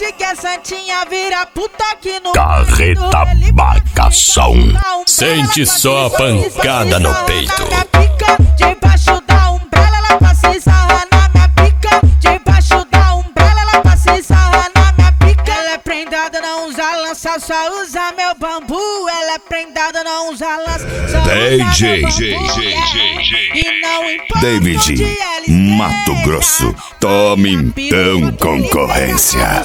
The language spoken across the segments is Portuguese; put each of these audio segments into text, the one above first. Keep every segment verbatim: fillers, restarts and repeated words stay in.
Hoje que a Santinha vira puta aqui no Carreta Bagação. Sente só a pancada no peito. Debaixo da umbrella ela passa e sarra na minha pica. Debaixo da umbrella ela passa e sarra na minha pica. Ela é prendada, não usa lança, só usa meu bambu. Ela é prendada, não usa lança, só D J usa meu bambu. É. E não importa David, onde ela esteja, Mato Grosso. Tome então, concorrência.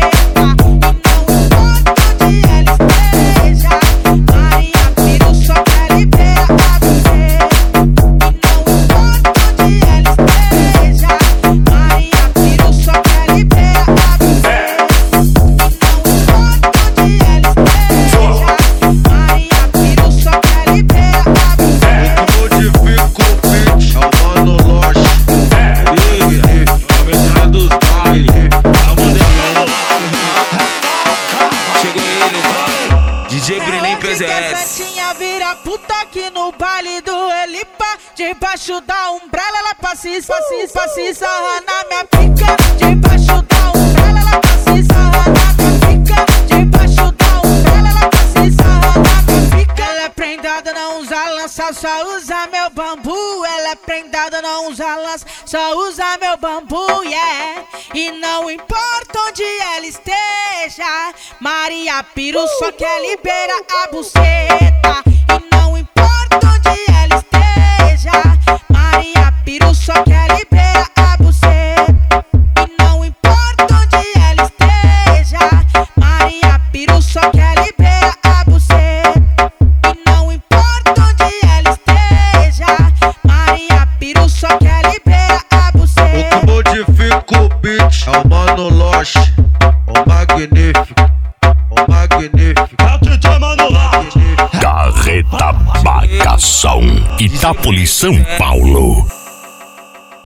D J Brenem P Z S. Santinha vira puta aqui no baile do Elipa. Debaixo da umbrella ela passa e passa e passa e sarra na minha pica. Debaixo da umbrella ela passa e sarra na minha pica. Debaixo da umbrella ela passa e sarra na minha pica. Ela é prendada, não usa lança, só usa meu bambu. Ela é prendada, não usa lança, só usa meu bambu, yeah. E não importa onde ela esteja, Maria Piru só quer liberar a buceta. E não importa onde ela esteja, Maria Piru só quer liberar a buceta. E não importa onde ela esteja, Maria Piru só quer liberar a buceta. E não importa onde ela esteja, Maria Piru só quer liberar a buceta. O que modifica o beat é o Mano Loche, o magnífico, o magnífico. Carreta Bagação, Itápolis, São Paulo.